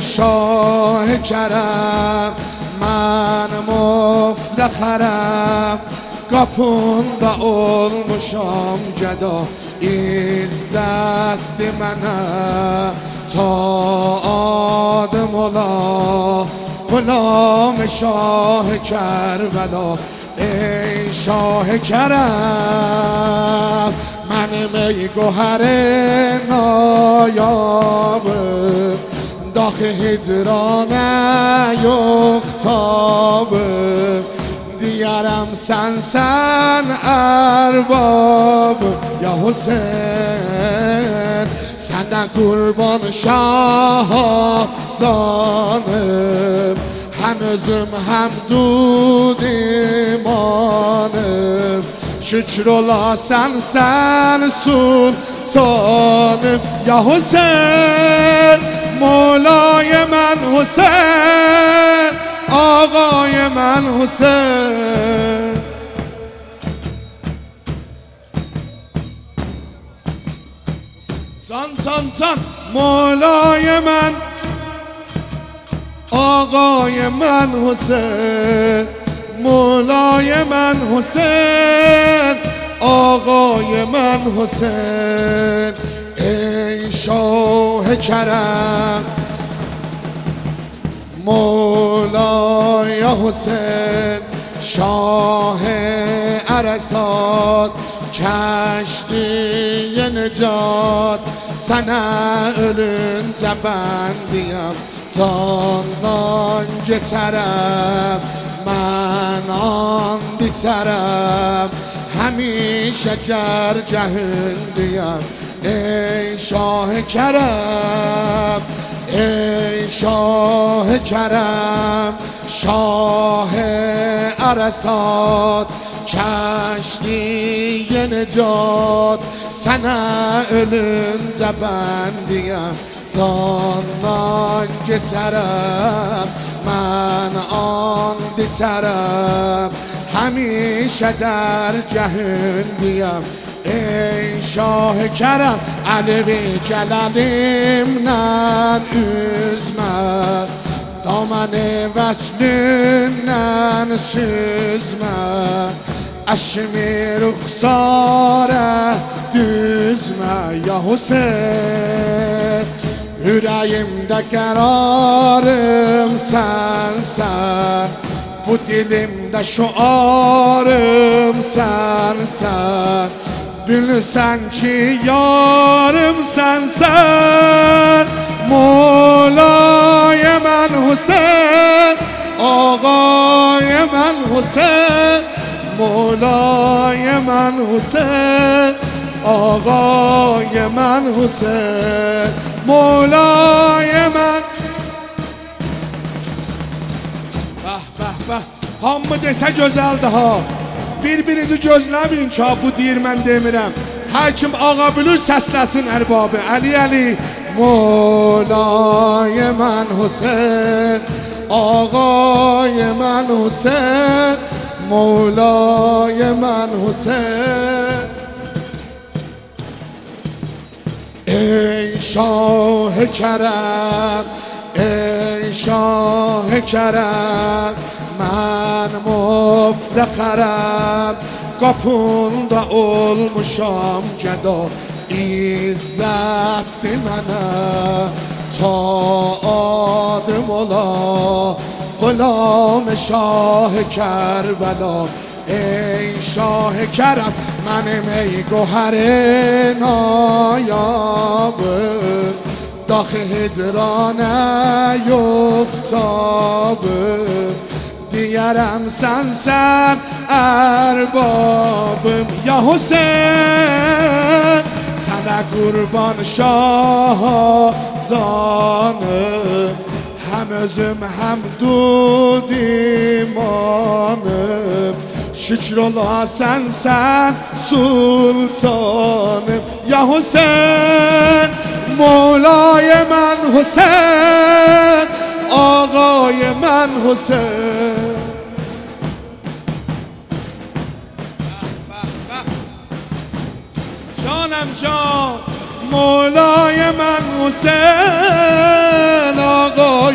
شاه کرم من مفتخرم Qapında olmuşam gəda İzzət mənə ta adım ola Qulam şah Kərbəla Ey şah Kərəm Mənim ey gohər nayabım Daxı hicranə yox tabım Diyarım sen erbab Ya Hüseyin Senden kurban şah zanım Hem özüm hem dud imanım Şükür ola sen sultanım Ya Hüseyin Mevlay men Hüseyin آقای من حسین زان مولای من آقای من حسین مولای من حسین آقای من حسین ای شاه کرم مولای حسین شاه عرصات کشتی نجات sana ölünce ben diyem Candan geçerem ben and içerem Hemişe gergahın diyem Ey Şah-ı Kerem ای شاه کرم شاه عرصات کشتی نجات sana ölünce ben diyem candan geçerem ben and içerem همیشه در جهان diyem ای شاه کرم علوی جلالیمden üzme دامن وصلünden süzme eşmi ruhsara düzme ya Hüseyin yüreğimde kararım sensen bu dilimde şuarım sensen Bilsen ki yarım sensen Mevlay men Hüseyin Ağay men Hüseyin Mevlay men Hüseyin Ağay men Hüseyin Mevlay men Hamı desə gözəldir ha Bir-birinizi gözləməyin ki bu deyir mən demirəm Hər kim ağa bilir səsləsin ərbabı Əli Mevlay men Hüseyin Ağay men Hüseyin Mevlay men Hüseyin Ey Şah-ı Kerem Ey Şah-ı Kerem من مفتخرم Qapında olmuşam gəda İzzət mənə ta adım ola Qulam şah Kərbəla Ey şah Kərəm mənim ey gohər nayabım Daxı hicranə yox tabım Diyarım sen erbabım Ya Hüseyin Sana kurban şah zanım Hem özüm hem dud imanım Şükür ola sen sultanım Ya Hüseyin Mevlay men Hüseyin Ağay men Hüseyin جانم جان مولای من حسین آقا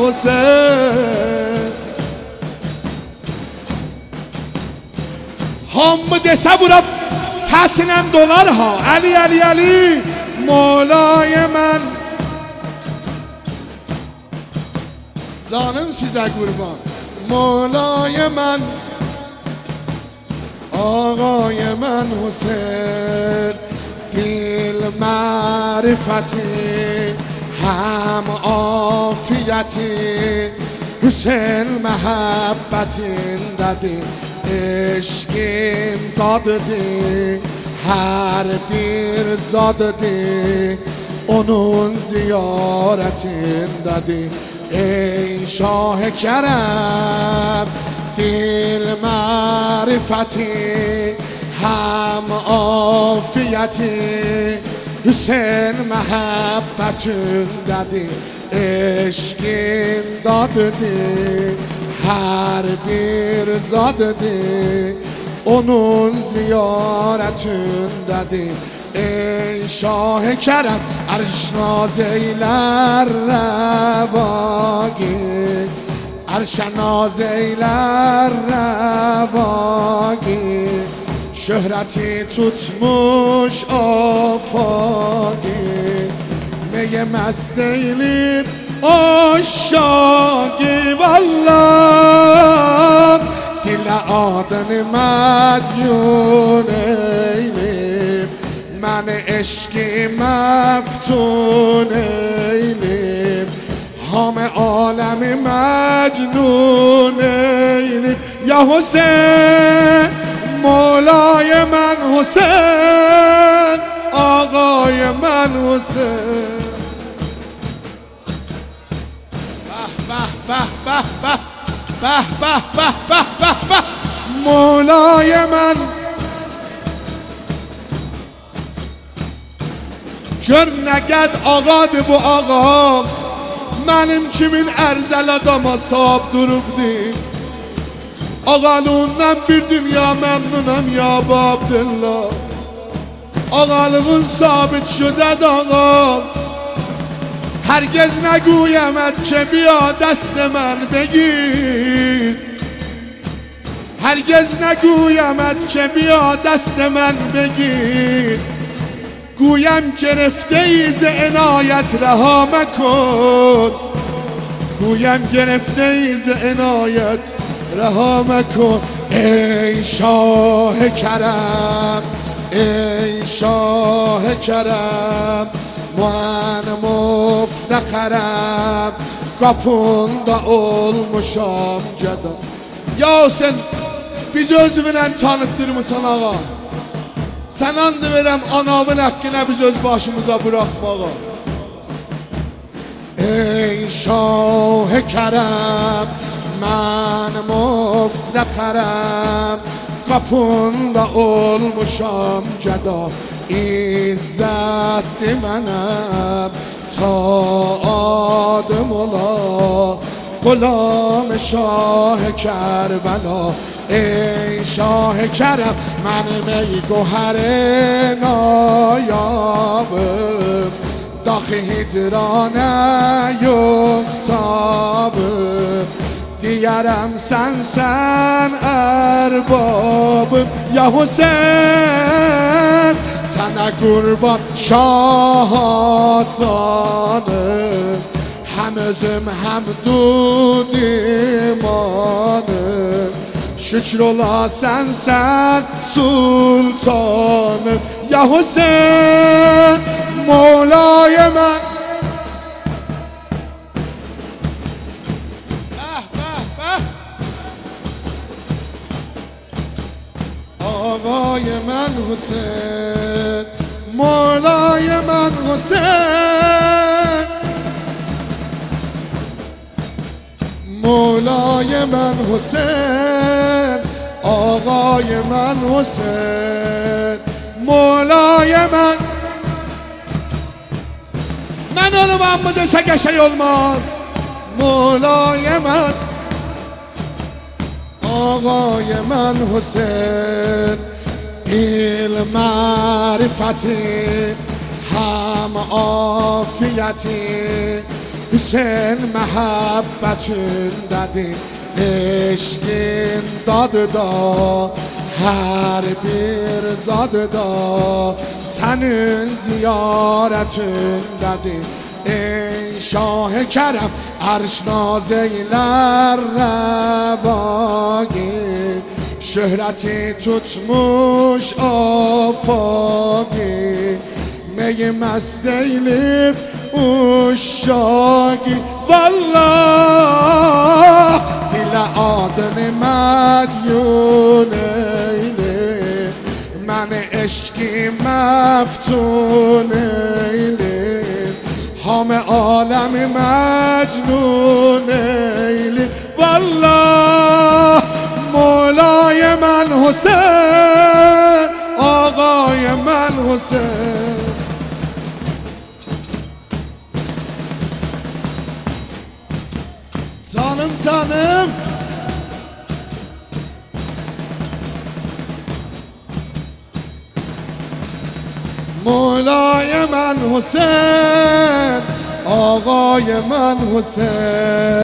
حسین هم dese bura səsindən dolar ha Ali Ali Ali Molay mən Canım sizə qurban Molay mən آقای من حسین دل معرفتی هم عافیتی حسین محبتین دادی عشقین دادی هر bir زادی onun ziyaretin دادی ای شاه کرم دل معرفتی هم عافیتی حسین محبتün دادی عشقین دادی her bir زادی onun ziyaretindedir ey şah-ı kerem arş naz eyler revagi arş naz eyler revagi şöhreti tutmuş afaki meye mest eylim aşağı vallah dil adını medyun eylim من عشقی مفتون eylim همه عالم مجنون eylim یا حسین مولای من حسین آقای من حسین مولای من Gör nə qəd ağadır bu ağam Mənim kimin ərzəl adama sahib durubdir Ağalığından bir dünya məmnunam ya Abdullah Ağalığın sabit şudəd ağam Hərgəz nəguyəməd ki bia dəst mən begir Hərgəz nəguyəməd ki bia dəst mən begir گویم گرفته ای ز عنایت رها مکن گویم گرفته ای ز عنایت رها مکن ای شاه کرم ای شاه کرم من مفتخرم kapında olmuşam geda Ya sen biz özünlə tanıtdırmısan ağa Sen and verem anamın hakkına biz öz başımıza bırakmağa Ey şah-ı kerem mən müftəxərəm Qapında olmuşam gəda İzzətdir mənəm ta adım ola غلام شاه کربلا ای شاه کرم من می گوهر نایابم داخ هجران یختابم دیگرم sen erbabım ya Hüseyin sana kurban şahatanım Hem özüm hem dud imanım Şükür ola sen sultanım Ya Hüseyin Molay mən Ağay mən Hüseyin Molay mən Hüseyin مولای من حسین آقای من حسین مولای من olmam mı desek şey olmaz مولای من آقای من حسین دل معرفتی هم عافیتی Hüseyin məhəbbətindədir eşqin dadı da, hər bir zadı da sənin ziyarətindədir. Ey Şah-ı Kərəm ərş naz eylər rəvagi, şöhrəti tutmuş afaqi, meyi məst eylib uşşaqi. Vallah dilə adını mədyun eylib, məni eşqi məftun eylib, hamı aləmi məcnun eylib. Vallah Mevlای من حسین، آقای من حسین. Canım canım Mevlای من حسین، آقای من حسین.